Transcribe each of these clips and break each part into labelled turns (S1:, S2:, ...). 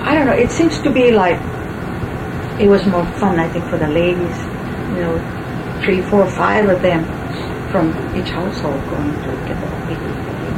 S1: I don't know, it seems to be like it was more fun, I think, for the ladies, 3, 4, 5 of them from each household going to get the OPE.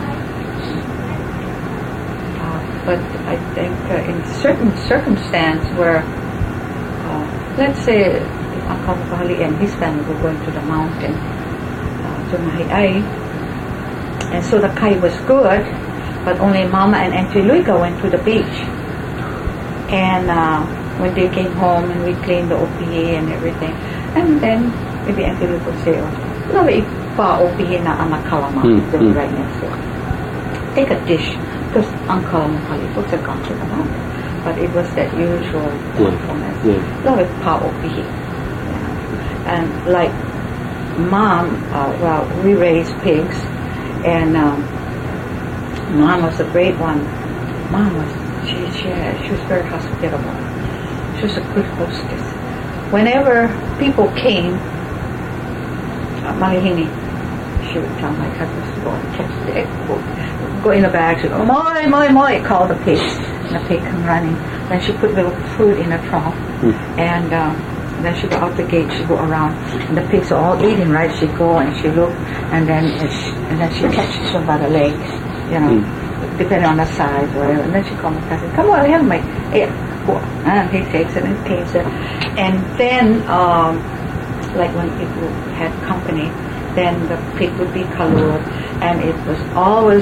S1: But I think in certain circumstance where, let's say, if Uncle Mukahali and his family were going to the mountain, to Mahi'ai, and so the kai was good, but only Mama and Auntie Luiga went to the beach. And when they came home and we cleaned the OPE and everything, and then maybe Auntie Luiga would say, "Love ipa OPE na anak kalama," right next door. Take a dish, because Uncle Mukahali was a gone to the mountain, but it was that usual thankfulness. Love ipa OPE. And like Mom, we raised pigs, and Mom was a great one. Mom was, she was very hospitable. She was a good hostess. Whenever people came, Malihini, she would tell my cousins to go and catch the egg, go in the bag, she'd go, moi, call the pig, and the pig come running. Then she put little food in a trough, and then she'd go out the gate, she'd go around, and the pigs are all eating, right? She'd go and she'd look, and then she'd catch them by the legs, depending on the size or whatever. And then she'd call my cousin, "Come on, have my egg." And he takes it and takes it. And then, like when people had company, then the pig would be colored, and it was always,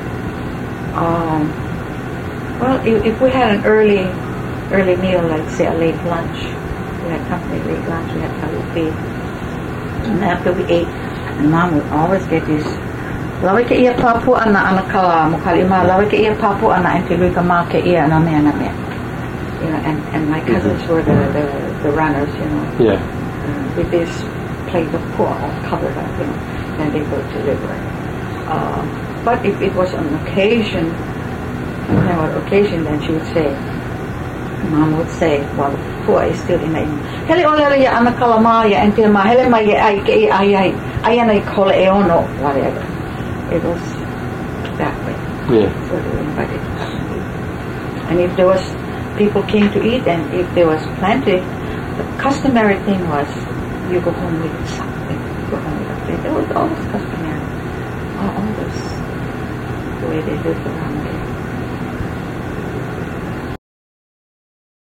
S1: if we had an early meal, like say a late lunch, we had company late lunch, we had colored pig. And after we ate, and Mom would always get this, "Lawe ke ia papu ana kala Mukahali ma, lawe ke ia papu ana Auntie Luiga ma ke ia na mea." And my cousins were the runners, with this plate of pork all covered up, and they go to deliver. But if it was an occasion, then she would say, Mom would say, while the pork is still in the "Hele olele ya ana kalama ya Auntie ma, hele ma ya ai ke ai ayana kola e ono," whatever. It was that way. So they were invited to come and eat. And if there was people came to eat, and if there was plenty, the customary thing was you go home with something. Go home with a plate. It was always customary. Always the way they lived around there.